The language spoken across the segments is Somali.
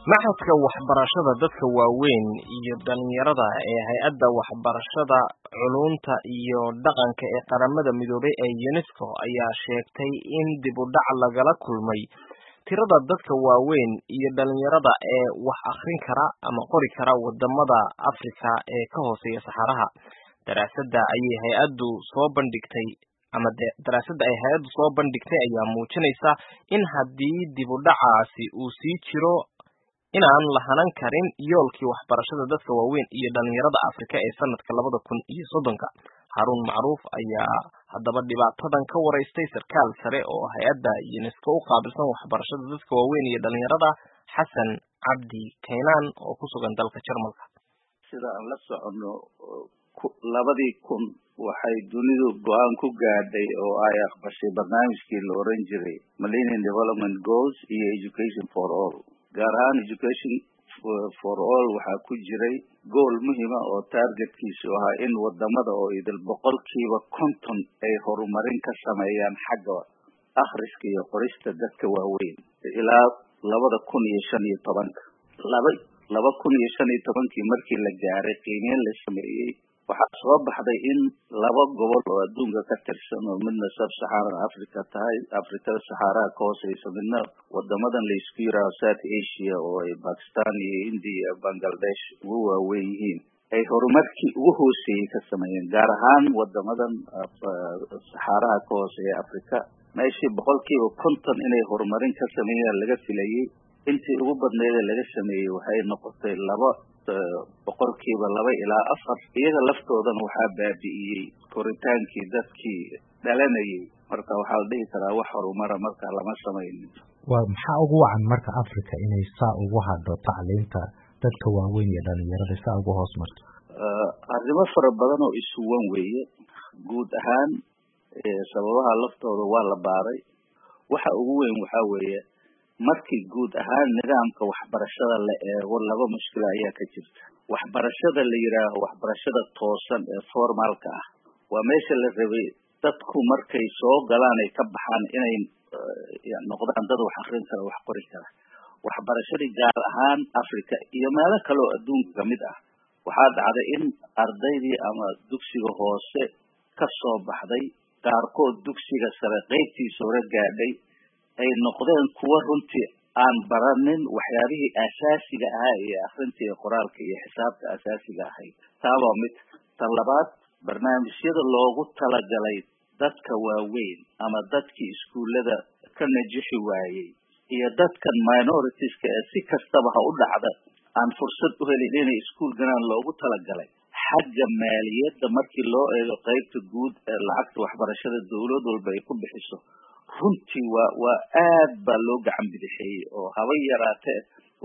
Maxadka waxbarashada dadka waaweyn iyo dhalinyarada ee Hay'adda Waxbarashada, Culuumta iyo Dhaqanka ee Qaramada Midoobay ee UNESCO ayaa sheegtay in dib u dhac lagala kulmay tirada dadka waaweyn iyo dhalinyarada ee wax akhrin kara ama qori kara wadamada Afrika ee ka hooseeya Saxaraha. Daraasadda ay hay'addu soo bandhigtay ayaa muujinaysa in haddii dib u dhacaasi uu sii jiro inaan la hanan karin yoolkii waxbarashada dadka waaweyn iyo dhalinyarada Afrika ee sanadka 2030. Harun Macruuf ayaa haddaba dhibaatadan ka waraystay sarkaal sare oo hay'adda UNESCO u qaabilsan waxbarashada dadka waaweyn iyo dhalinyarada, Xasan Cabdi Keenan oo ku sugan dalka Jarmalka. Sida aan la socono 2000 waxay dunidu go'aan ku gaadhay oo ay aqbashay barnaamijkii la oran jiray Millennium Development Goals iyo Education for All. gaar ahaan Education for All waxaa ku jiray goal muhiim ah oo targetkiisu ahaa in wadamada oo idil 50% ay horumarin ka sameeyaan xagga akhriska iyo qorista dadka waaweyn ilaa 2015 markii la gaaray qiimeyn la sameeyay waxaa soo baxday in 2 gobol oo adduunka ka tirsan oo midna sub-Saharan Africa tahay Afrikada Saxaraha ka hooseysa midna wadamadan la isku yiraahdo South Asia oo ay Pakistan iyo India iyo Bangladesh ugu waaweyn yihiin ay horumarkii ugu hooseeyay ka sameeyeen gaar ahaan wadamadan Saxaraha ka hooseeya Afrika meeshii 50% inay horumarin ka sameeyaan laga filayay intii ugu badneed laga sameeyay waxay noqotay 2 ilaa 4 iyaga laftoodana waxaa baabi'iyay koritaankii dadkii dhalanayay marka waxaa la dhihi karaa wax horumar marka lama samaynin. Waa maxaa ugu wacan marka Afrika inay saa ugu hadho tacliinta dadka waaweyn iyo dhalinyarada saa ugu hoos marto? Arrimo fara badan oo isuwan weeye guud ahaan sababaha laftooda waa la baaray. Waxa ugu weyn waxaa weeye markii guud ahaan nidaamka waxbarashada la eego 2 mushkil ayaa ka jirta. Waxbarashada la yiraahdo waxbarashada toosan ee formalka ah waa meesha la rabay dadku markay soo galaan ay ka baxaan inay noqdaan dad wax akhrin kara wax qori kara. Waxbarashadii gaar ahaan Afrika iyo meelo kale oo adduunka kamid ah waxaa dhacday in ardaydii ama dugsiga hoose ka soo baxday qaarkood dugsiga sare qaybtiisa hore gaadhay ay noqdeen kuwa runtii aan baranin waxyaabihii asaasiga ah ee akhrinta iyo qoraalka iyo xisaabta asaasiga ahayd. Taaba mid tan labaad barnaamijyada loogu talagalay dadka waaweyn ama dadkii iskuulada ka najixi waayay iyo dadkan minoritiska ee si kastaba ha u dhacda aan fursad u helin inay iskuul galaan loogu talagalay xagga maaliyadda markii loo eego qaybta guud ee lacagta waxbarashada dawlad walba ay ku bixiso runtii waa aad baa loo gacan bidixeeyay oo haba yaraatee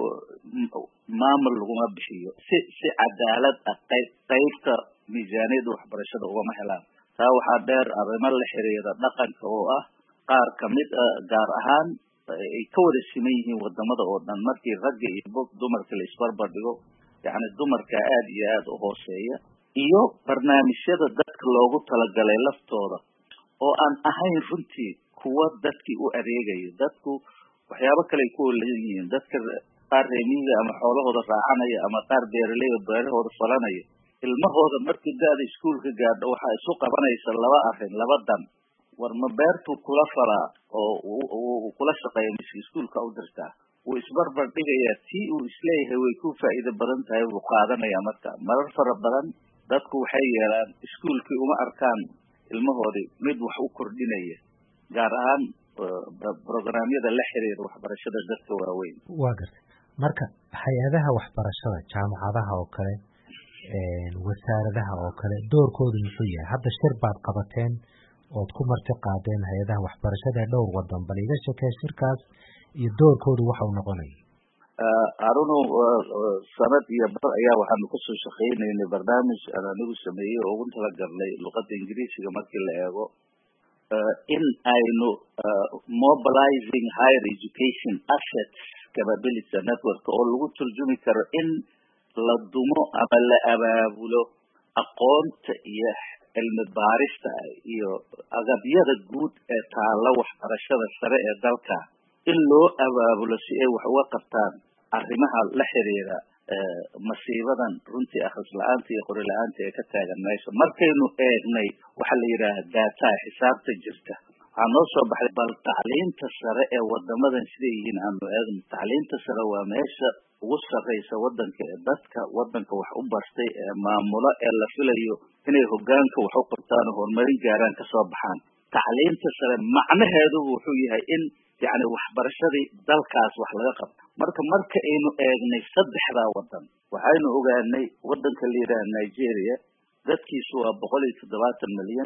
maamul laguma bixiyo si cadaalad ah qaybta miisaaniyadda waxbarashada ugama helaan. taa waxaa dheer arrimo la xiriira dhaqanka oo ah qaar kamid ah gaar ahaan ay ka wada siman yihiin wadamada oo dhan markii ragga iyo dumarka la isbarbar dhigo yacni dumarka aad iyo aad u hooseeya iyo barnaamijyada dadka loogu talagalay laftooda oo aan ahayn runtii kuwa dadkii u adeegayo dadku waxyaabo kale ku leeyihiin dadka qaar reemiga ama xoolahooda raacanaya ama qaar beeraleyda beerahooda falanaya ilmahooda markii daada iskuulka gaadho waxa isu qabanaysa 2 arrin 2 dan war ma beertu kula falaa oo uu kula shaqeeyo iskuulka u dirtaa uu isbarbar dhigayaa tii uu isleeyahay way ku faa'iido badan tahay uu qaadanaya marka marar fara badan dadku waxay yeelaan iskuulkii uma arkaan ilmahoodii mid wax u kordhinaya gaar ahaan programyada la xiriira waxbarashada dadka waaweyn. Waa gartay marka hay'adaha waxbarashada jaamacadaha oo kale wasaaradaha oo kale doorkoodu muxuu yahay? Hadda shir baad qabateen ood ku marti qaadeen hay'adaha waxbarashada dhowr wadan bal iga sheekay shirkaas iyo doorkoodu waxa uu noqonayo. Aruno sanad iyo bar ayaa waxaanu ku soo shaqeynay barnaamij aan anigu sameeyay oo ugu talagalnay luqadda Ingiriisiga markii la eego in aynu mobilizing higher education assets capability network oo lagu turjumi karo in la dumo ama la abaabulo aqoonta iyo cilmi baarista iyo agabyada guud ee taala waxbarashada sare ee dalka in loo abaabulo si ay wax uga qabtaan arrimaha la xiriira masiibadan runtii akhris la-aanta iyo qori la-aanta ee ka taagan meesha markaynu eegnay waxa la yidhaaha data xisaabta jirta waxaa noo soo baxday bal tacliinta sare ee wadamadan siday yihiin aanu eegno tacliinta sare waa meesha ugu sarreysa wadanka ee dadka wadanka wax u bartay ee maamulo ee la filayo inay hogaanka wax u qabtaan oo horumarin gaaraan kasoo baxaan tacliinta sare macnaheedu wuxuu yahay in yani waxbarashadii dalkaas wax laga qabto marka aynu eegnay saddexdaa wadan waxaynu ogaanay wadanka la yidhaha Nigeria dadkiisu waa 170 milyan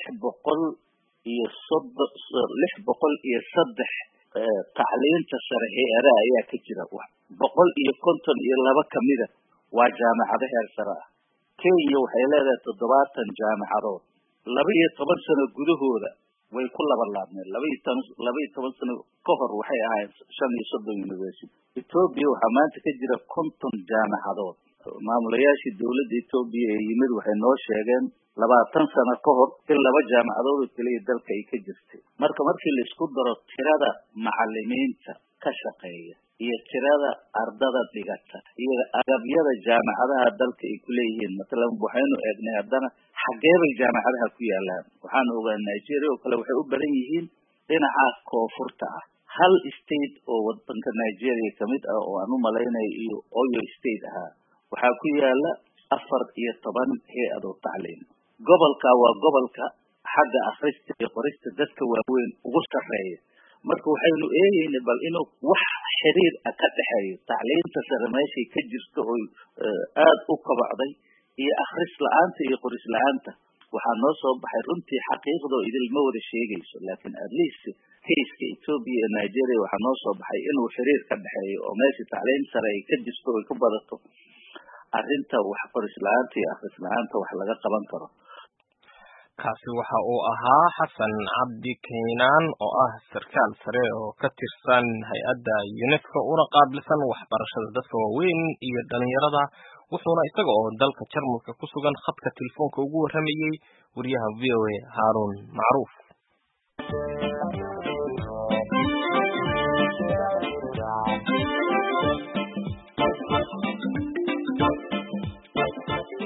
603 tacliinta sare heeraha ayaa ka jira 152 kamida waa jaamacado heer sare ah Kenya waxay leedahay 70 jaamacadood 12 sano gudahooda way ku labanlaabmeen 12 sano ka hor waxay ahayd 35 university Ethiopia waxaa maanta ka jira 50 jaamacadood maamulayaashii dawladda Ethiopia ee yimid waxay noo sheegeen 20 sano ka hor in 2 jaamacadood oo kaliya dalka ay ka jirtay markii la isku daro tirada macallimiinta ka shaqeeya iyo tirada ardada dhigata iyo agabyada jaamacadaha dalka ay ku leeyihiin mesela waxaynu eegnay haddana xageebay jaamacadaha ku yaalaan waxaan ogaanay Nigeria oo kale waxay u badan yihiin dhinaca koonfurta ah hal state oo wadanka Nigeria kamid ah oo aan u malaynay iyo Oyo state ah waxaa ku yaala 14 hay'ad oo tacliin gobolka waa gobolka xagga akhrista iyo qorista dadka waaweyn ugu sarreeya marka waxaynu eegaynaa bal inuu wax xiriir ka dhaxeeyo tacliinta sare meeshii ka jirto oo aad u kabacday iyo akhris la'aanta iyo qoris la'aanta waxaa noo soo baxay runtii xaqiiqdo idilma wada sheegayso laakiin at least case-ka Ethiopia iyo Nigeria waxaa noo soo baxay inuu xiriir ka dhaxeeyo oo meeshii tacliin sare ay ka jirto oo ku badato arrinta wax qoris la'aanta iyo akhris la'aanta wax laga qaban karo kaasi waxa uu ahaa Xasan Cabdi Keenan oo ah sarkaal sare oo ka tirsan hay'adda UNESCO una qaabilsan waxbarashada dadka waaweyn iyo dhalinyarada wuxuuna isaga oo dalka Jarmalka ku sugan khadka telefoonka ugu waramayay wariyaha VOA Harun Macruuf